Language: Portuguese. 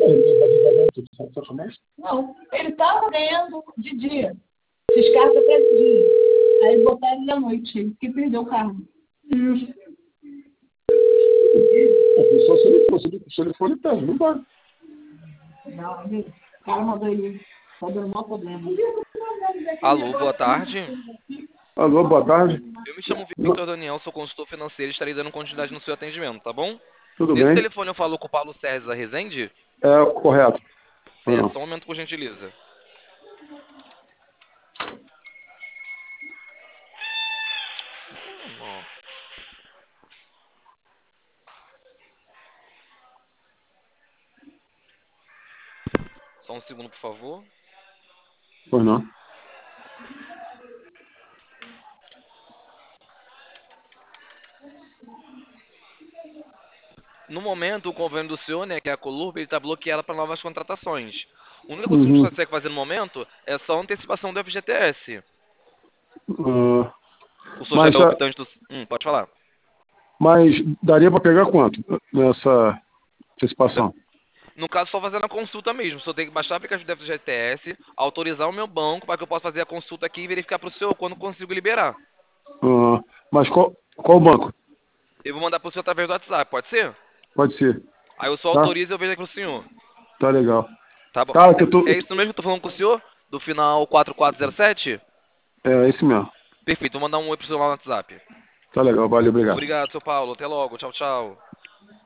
ele vai devagar, tu sabe como é? Não, ele estava ganhando de dia. Esses carros até de dia. Aí botaram ele à noite, que perdeu o carro. Isso. Só se ele for, ele perde, não vai. Não, o cara mandou ele. Tá dando maior problema. Alô, boa tarde. Alô, boa tarde. Eu me chamo Victor Daniel, sou consultor financeiro e estarei dando continuidade no seu atendimento, tá bom? Tudo Nesse bem? telefone eu falo com o Paulo César Rezende? É correto. Certo, só um momento, por gentileza. Só um segundo, por favor. Pois não. No momento, o convênio do senhor, né, que é a Colurb, ele está bloqueado para novas contratações. A única coisa que a gente consegue fazer no momento é só a antecipação do FGTS. O senhor já é optante do... pode falar. Mas daria para pegar quanto nessa antecipação? No caso, só fazendo a consulta mesmo. O senhor tem que baixar o aplicativo do FGTS, autorizar o meu banco para que eu possa fazer a consulta aqui e verificar para o senhor quando consigo liberar. Mas qual banco? Eu vou mandar para o senhor através do WhatsApp, pode ser? Pode ser. Aí eu só autorizo e eu vejo aqui para o senhor. Tá legal. Tá bom. Tá, que eu tô... É isso mesmo que eu tô falando com o senhor? Do final 4407? É esse mesmo. Perfeito, vou mandar um oi pro senhor lá no WhatsApp. Tá legal, valeu, obrigado. Obrigado, seu Paulo. Até logo. Tchau, tchau.